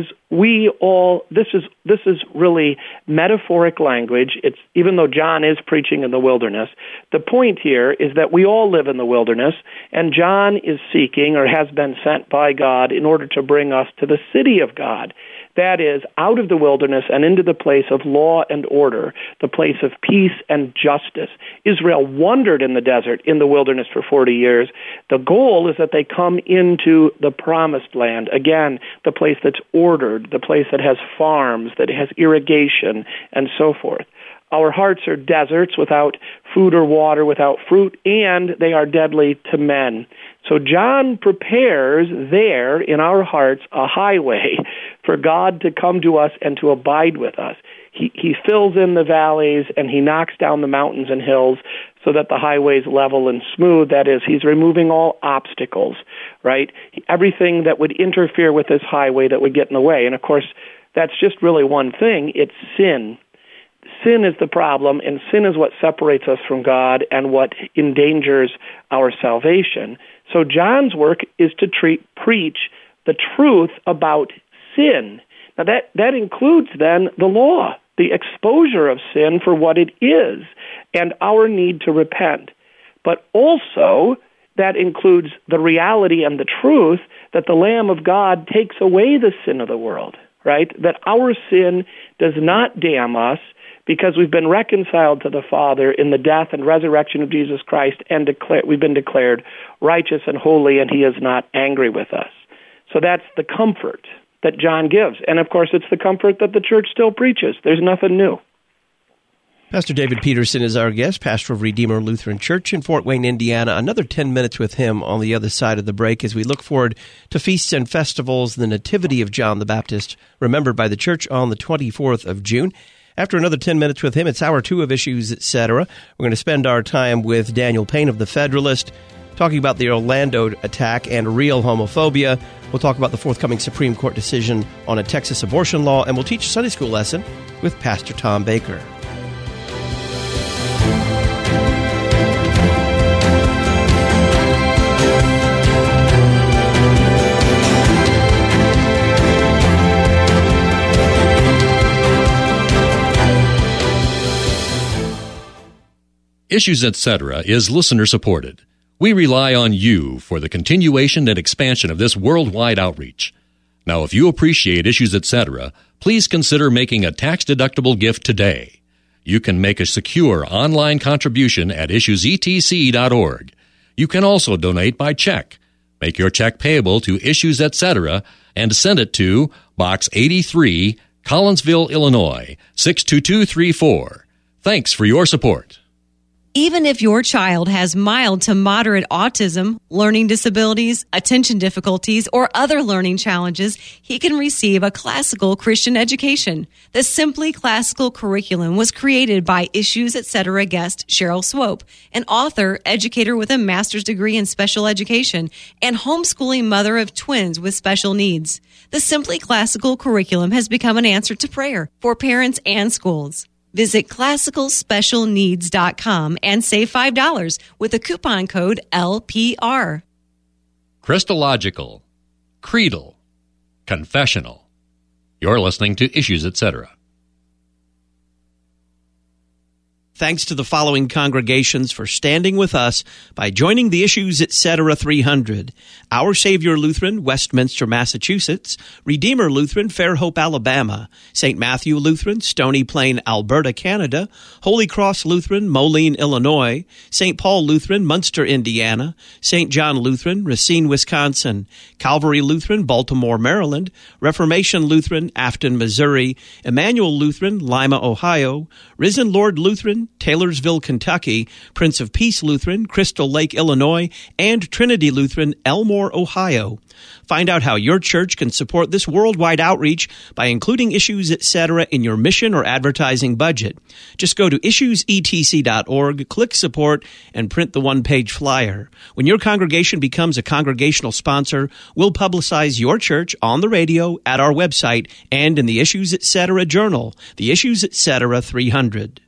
this is really metaphoric language. It's, even though John is preaching in the wilderness, the point here is that we all live in the wilderness, and John is seeking or has been sent by God in order to bring us to the city of God. That is, out of the wilderness and into the place of law and order, the place of peace and justice. Israel wandered in the desert, in the wilderness for 40 years. The goal is that they come into the promised land. Again, the place that's ordered, the place that has farms, that has irrigation, and so forth. Our hearts are deserts without food or water, without fruit, and they are deadly to men. So John prepares there in our hearts a highway for God to come to us and to abide with us. He fills in the valleys and he knocks down the mountains and hills so that the highway is level and smooth. That is, he's removing all obstacles, right? Everything that would interfere with this highway that would get in the way. And of course, that's just really one thing. It's sin. Sin is the problem, and sin is what separates us from God and what endangers our salvation. So John's work is to preach the truth about sin. Now that includes then the law, the exposure of sin for what it is, and our need to repent. But also that includes the reality and the truth that the Lamb of God takes away the sin of the world, right? That our sin does not damn us, because we've been reconciled to the Father in the death and resurrection of Jesus Christ, and we've been declared righteous and holy, and he is not angry with us. So that's the comfort that John gives. And of course, it's the comfort that the church still preaches. There's nothing new. Pastor David Peterson is our guest, pastor of Redeemer Lutheran Church in Fort Wayne, Indiana. Another 10 minutes with him on the other side of the break as we look forward to feasts and festivals, the Nativity of John the Baptist, remembered by the church on the 24th of June. After another 10 minutes with him, it's hour 2 of Issues, Etc. We're going to spend our time with Daniel Payne of The Federalist, talking about the Orlando attack and real homophobia. We'll talk about the forthcoming Supreme Court decision on a Texas abortion law, and we'll teach a Sunday school lesson with Pastor Tom Baker. Issues, Etc. is listener-supported. We rely on you for the continuation and expansion of this worldwide outreach. Now, if you appreciate Issues, Etc., please consider making a tax-deductible gift today. You can make a secure online contribution at issuesetc.org. You can also donate by check. Make your check payable to Issues, Etc., and send it to Box 83, Collinsville, Illinois, 62234. Thanks for your support. Even if your child has mild to moderate autism, learning disabilities, attention difficulties, or other learning challenges, he can receive a classical Christian education. The Simply Classical curriculum was created by Issues, Etc. guest Cheryl Swope, an author, educator with a master's degree in special education, and homeschooling mother of twins with special needs. The Simply Classical curriculum has become an answer to prayer for parents and schools. Visit classicalspecialneeds.com and save $5 with the coupon code LPR. Christological, creedal, confessional. You're listening to Issues, Etc. Thanks to the following congregations for standing with us by joining the Issues Etc. 300. Our Savior Lutheran, Westminster, Massachusetts. Redeemer Lutheran, Fairhope, Alabama. St. Matthew Lutheran, Stony Plain, Alberta, Canada. Holy Cross Lutheran, Moline, Illinois. St. Paul Lutheran, Munster, Indiana. St. John Lutheran, Racine, Wisconsin. Calvary Lutheran, Baltimore, Maryland. Reformation Lutheran, Afton, Missouri. Emmanuel Lutheran, Lima, Ohio. Risen Lord Lutheran, Taylorsville, Kentucky, Prince of Peace Lutheran, Crystal Lake, Illinois, and Trinity Lutheran, Elmore, Ohio. Find out how your church can support this worldwide outreach by including Issues Etc. in your mission or advertising budget. Just go to issuesetc.org, click support, and print the one-page flyer. When your congregation becomes a congregational sponsor, we'll publicize your church on the radio, at our website, and in the Issues Etc. journal, the Issues Etc. 300.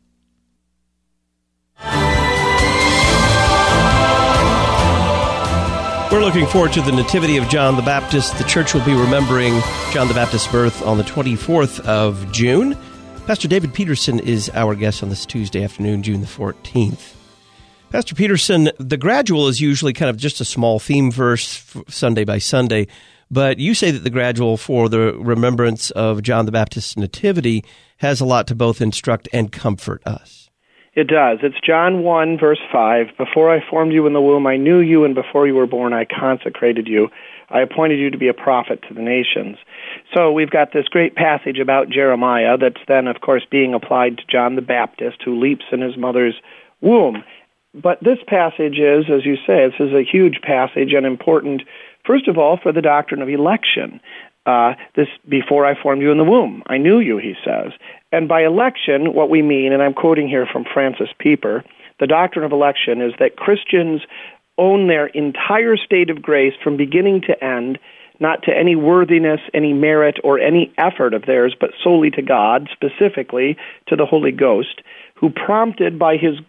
We're looking forward to the Nativity of John the Baptist. The church will be remembering John the Baptist's birth on the 24th of June. Pastor David Peterson is our guest on this Tuesday afternoon, June the 14th. Pastor Peterson, the gradual is usually kind of just a small theme verse Sunday by Sunday, but you say that the gradual for the remembrance of John the Baptist's nativity has a lot to both instruct and comfort us. It does. It's John 1, verse 5. Before I formed you in the womb, I knew you, and before you were born, I consecrated you. I appointed you to be a prophet to the nations. So we've got this great passage about Jeremiah that's then, of course, being applied to John the Baptist, who leaps in his mother's womb. But this passage is, as you say, this is a huge passage and important, first of all, for the doctrine of election. This, before I formed you in the womb, I knew you, he says. And by election, what we mean, and I'm quoting here from Francis Pieper, the doctrine of election is that Christians own their entire state of grace from beginning to end, not to any worthiness, any merit, or any effort of theirs, but solely to God, specifically to the Holy Ghost, who prompted by his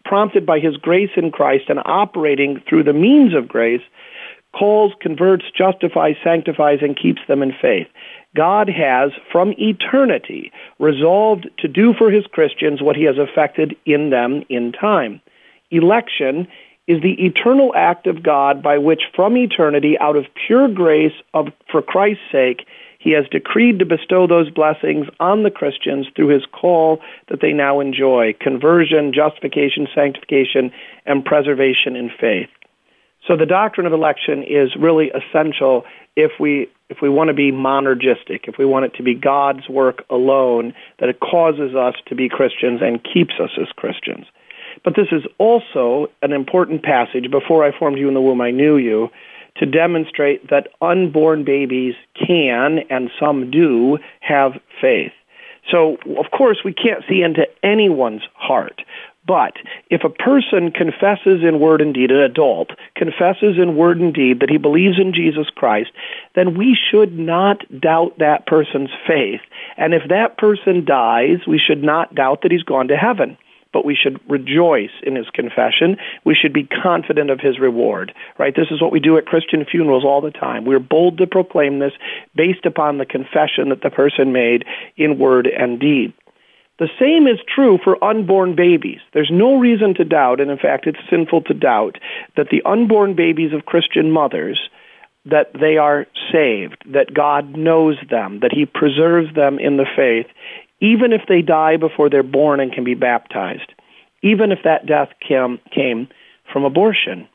grace in Christ and operating through the means of grace, calls, converts, justifies, sanctifies, and keeps them in faith. God has, from eternity, resolved to do for his Christians what he has effected in them in time. Election is the eternal act of God by which, from eternity, out of pure grace for Christ's sake, he has decreed to bestow those blessings on the Christians through his call that they now enjoy: conversion, justification, sanctification, and preservation in faith. So the doctrine of election is really essential if we want to be monergistic, if we want it to be God's work alone, that it causes us to be Christians and keeps us as Christians. But this is also an important passage, before I formed you in the womb, I knew you, to demonstrate that unborn babies can, and some do, have faith. So, of course, we can't see into anyone's heart. But if a person confesses in word and deed, an adult confesses in word and deed that he believes in Jesus Christ, then we should not doubt that person's faith. And if that person dies, we should not doubt that he's gone to heaven. But we should rejoice in his confession. We should be confident of his reward, right? This is what we do at Christian funerals all the time. We're bold to proclaim this based upon the confession that the person made in word and deed. The same is true for unborn babies. There's no reason to doubt, and in fact it's sinful to doubt, that the unborn babies of Christian mothers, that they are saved, that God knows them, that he preserves them in the faith, even if they die before they're born and can be baptized, even if that death came from abortion.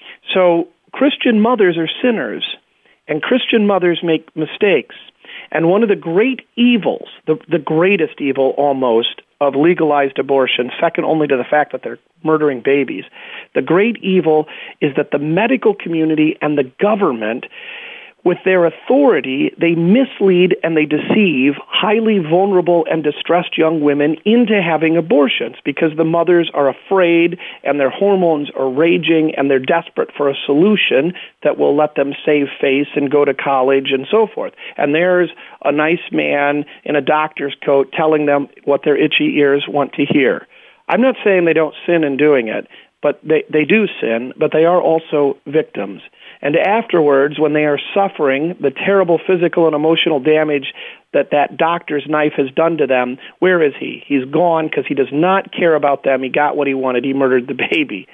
So Christian mothers are sinners, and Christian mothers make mistakes. And one of the great evils, the greatest evil almost, of legalized abortion, second only to the fact that they're murdering babies, the great evil is that the medical community and the government With their authority, they mislead and they deceive highly vulnerable and distressed young women into having abortions because the mothers are afraid and their hormones are raging and they're desperate for a solution that will let them save face and go to college and so forth. And there's a nice man in a doctor's coat telling them what their itchy ears want to hear. I'm not saying they don't sin in doing it, but they do sin, but they are also victims. And afterwards, when they are suffering the terrible physical and emotional damage that doctor's knife has done to them, where is he? He's gone because he does not care about them. He got what he wanted. He murdered the baby.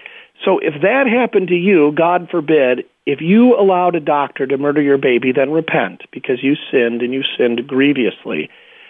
So if that happened to you, God forbid, if you allowed a doctor to murder your baby, then repent because you sinned and you sinned grievously.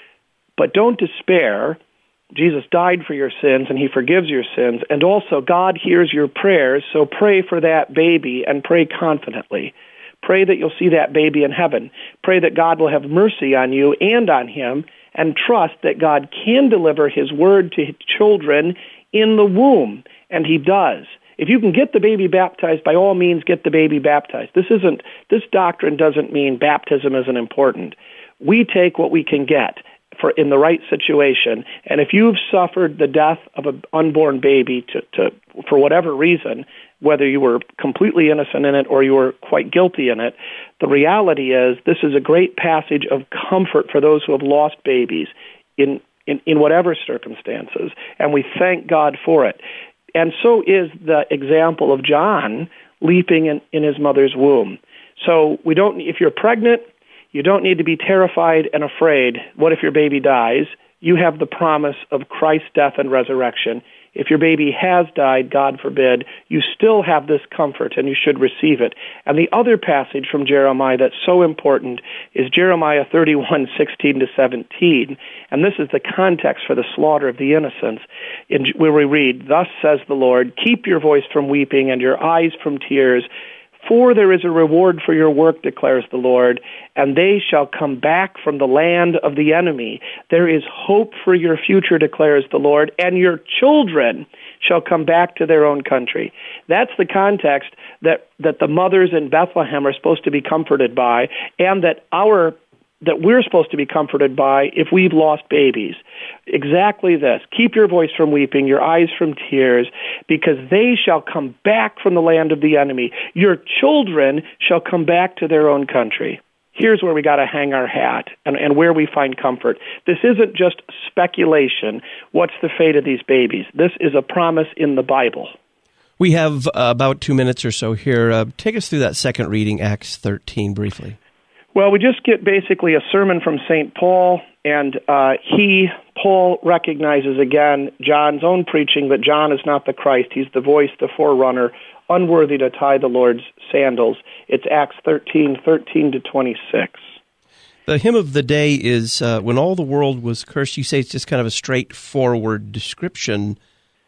But don't despair. Jesus died for your sins, and he forgives your sins. And also, God hears your prayers, so pray for that baby and pray confidently. Pray that you'll see that baby in heaven. Pray that God will have mercy on you and on him, and trust that God can deliver his word to children in the womb, and he does. If you can get the baby baptized, by all means, get the baby baptized. This doctrine doesn't mean baptism isn't important. We take what we can get in the right situation, and if you've suffered the death of an unborn baby for whatever reason, whether you were completely innocent in it or you were quite guilty in it, the reality is this is a great passage of comfort for those who have lost babies in whatever circumstances, and we thank God for it. And so is the example of John leaping in his mother's womb. So if you're pregnant, you don't need to be terrified and afraid. What if your baby dies? You have the promise of Christ's death and resurrection. If your baby has died, God forbid, you still have this comfort and you should receive it. And the other passage from Jeremiah that's so important is Jeremiah 31:16-17. And this is the context for the slaughter of the innocents, where we read, "Thus says the Lord, keep your voice from weeping and your eyes from tears, for there is a reward for your work, declares the Lord, and they shall come back from the land of the enemy. There is hope for your future, declares the Lord, and your children shall come back to their own country." That's the context that the mothers in Bethlehem are supposed to be comforted by, and that we're supposed to be comforted by if we've lost babies. Exactly this. Keep your voice from weeping, your eyes from tears, because they shall come back from the land of the enemy. Your children shall come back to their own country. Here's where we got to hang our hat and where we find comfort. This isn't just speculation. What's the fate of these babies? This is a promise in the Bible. We have about 2 minutes or so here. Take us through that second reading, Acts 13, briefly. Well, we just get basically a sermon from St. Paul, and Paul recognizes again John's own preaching that John is not the Christ. He's the voice, the forerunner, unworthy to tie the Lord's sandals. It's Acts 13:13-26. The hymn of the day is When All the World Was Cursed. You say it's just kind of a straightforward description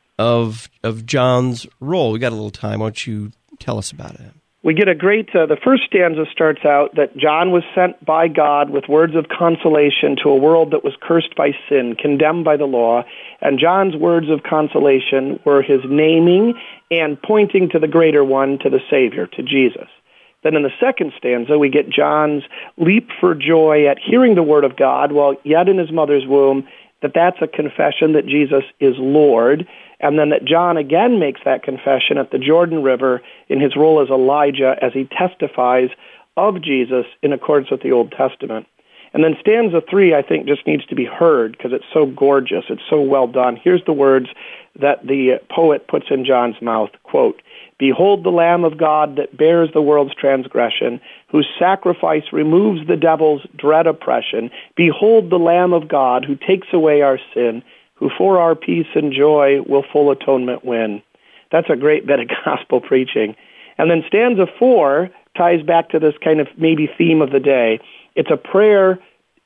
of John's role. We got a little time. Why don't you tell us about it? We get a great, the first stanza starts out that John was sent by God with words of consolation to a world that was cursed by sin, condemned by the law, and John's words of consolation were his naming and pointing to the greater one, to the Savior, to Jesus. Then in the second stanza, we get John's leap for joy at hearing the word of God while yet in his mother's womb, that's a confession that Jesus is Lord, and then that John again makes that confession at the Jordan River in his role as Elijah as he testifies of Jesus in accordance with the Old Testament. And then stanza 3, I think, just needs to be heard because it's so gorgeous, it's so well done. Here's the words that the poet puts in John's mouth, quote, "Behold the Lamb of God that bears the world's transgression, whose sacrifice removes the devil's dread oppression. Behold the Lamb of God who takes away our sin, who for our peace and joy will full atonement win." That's a great bit of gospel preaching. And then stanza 4 ties back to this kind of maybe theme of the day. It's a prayer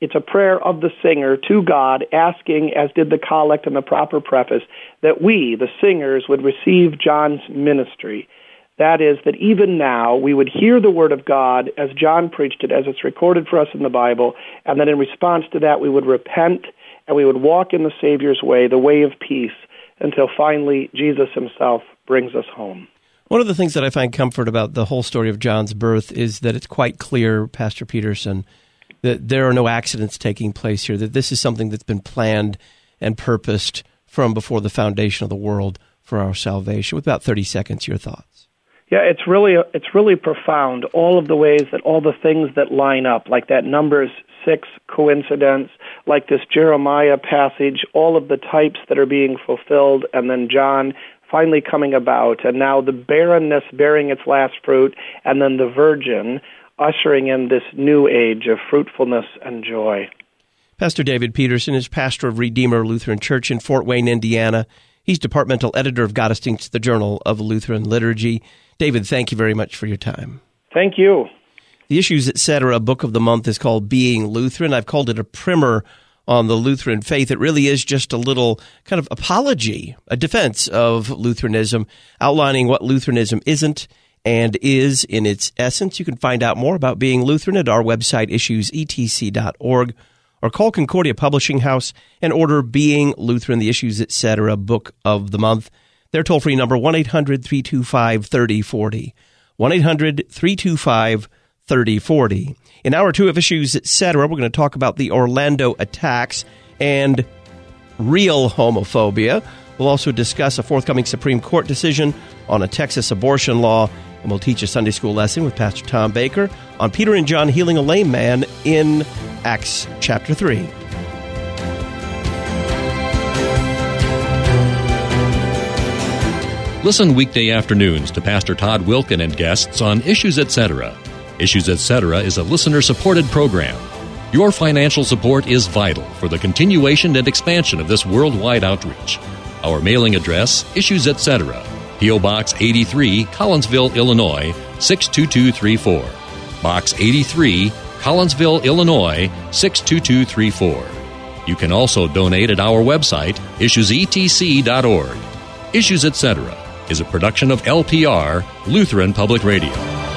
of the singer to God, asking, as did the collect and the proper preface, that we, the singers, would receive John's ministry. That is, that even now we would hear the word of God as John preached it, as it's recorded for us in the Bible, and that in response to that we would repent and we would walk in the Savior's way, the way of peace, until finally Jesus himself brings us home. One of the things that I find comfort about the whole story of John's birth is that it's quite clear, Pastor Peterson, that there are no accidents taking place here, that this is something that's been planned and purposed from before the foundation of the world for our salvation. With about 30 seconds, your thoughts. Yeah, it's really profound, all of the ways that all the things that line up, like that Numbers 6 coincidence, like this Jeremiah passage, all of the types that are being fulfilled, and then John finally coming about, and now the barrenness bearing its last fruit, and then the virgin ushering in this new age of fruitfulness and joy. Pastor David Peterson is pastor of Redeemer Lutheran Church in Fort Wayne, Indiana. He's departmental editor of Gottesdienst, the Journal of Lutheran Liturgy. David, thank you very much for your time. Thank you. The Issues, Etc. book of the month is called Being Lutheran. I've called it a primer on the Lutheran faith. It really is just a little kind of apology, a defense of Lutheranism, outlining what Lutheranism isn't and is in its essence. You can find out more about Being Lutheran at our website, issuesetc.org, or call Concordia Publishing House and order Being Lutheran, the Issues, Etc. book of the month. Their toll-free number, 1-800-325-3040, 1-800-325-3040. In Hour 2 of Issues, Etc., we're going to talk about the Orlando attacks and real homophobia. We'll also discuss a forthcoming Supreme Court decision on a Texas abortion law, and we'll teach a Sunday school lesson with Pastor Tom Baker on Peter and John healing a lame man in Acts chapter 3. Listen weekday afternoons to Pastor Todd Wilkin and guests on Issues, Etc. Issues, Etc. is a listener-supported program. Your financial support is vital for the continuation and expansion of this worldwide outreach. Our mailing address, Issues, Etc., P.O. Box 83, Collinsville, Illinois, 62234. Box 83, Collinsville, Illinois, 62234. You can also donate at our website, issuesetc.org. Issues, Etc. is a production of LPR, Lutheran Public Radio.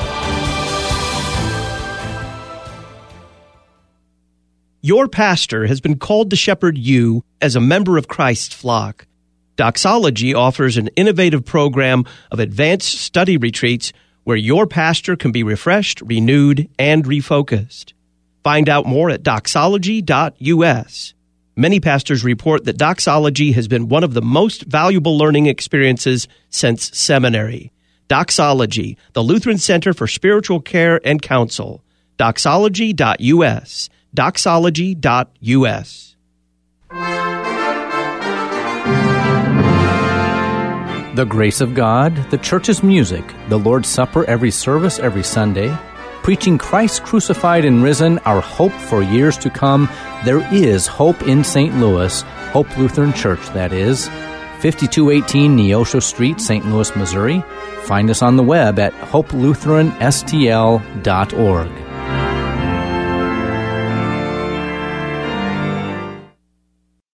Your pastor has been called to shepherd you as a member of Christ's flock. Doxology offers an innovative program of advanced study retreats where your pastor can be refreshed, renewed, and refocused. Find out more at doxology.us. Many pastors report that doxology has been one of the most valuable learning experiences since seminary. Doxology, the Lutheran Center for Spiritual Care and Counsel. Doxology.us. Doxology.us. The grace of God, the church's music, the Lord's Supper every service every Sunday, preaching Christ crucified and risen, our hope for years to come. There is hope in St. Louis, Hope Lutheran Church, that is. 5218 Neosho Street, St. Louis, Missouri. Find us on the web at hopelutheranstl.org.